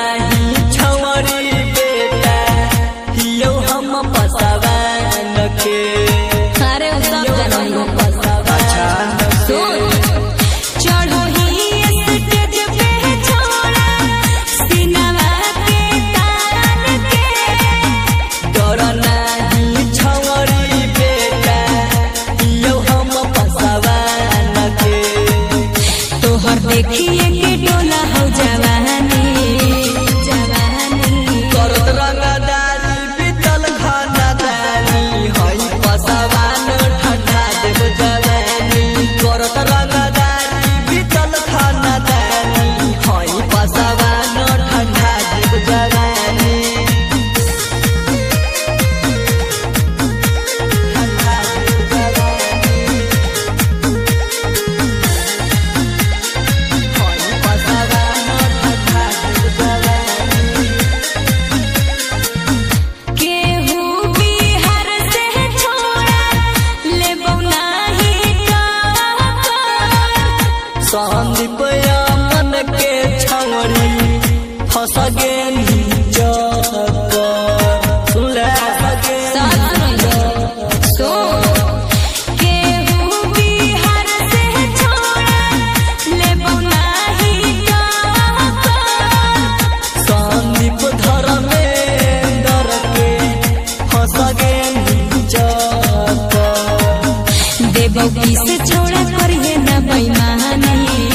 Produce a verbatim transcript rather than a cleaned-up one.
नहीं छवरी बेटा हियो हम पसवान के अरे सब जनम अच्छा चढ़ो ही स्टेज पे छोड़ा सिनेमा के तान के डर नहीं छवरी बेटा हियो हम पसवान के तोहर देखिए के डोला हो जवानी जवानी करत रंगदारी बीतल खानदानी हई पसवान ठंडा देव जवानी करत रंगदारी बीतल खानदानी हई पसवान ठंडा देव जवानी ठंडा देव जवानी हई पसवान ठंडा देव जवानी केहू बिहार से छोड़ा लेबौ नाही संदीप मन के छवरी फंस गेली चक्कर सुनले सो केहू बिहार से छोड़ा लेबौ नाही संदीप धर्मेंद्र के फंस गेली चक्कर देबौ किस छोड़ा करिए न बेईमानी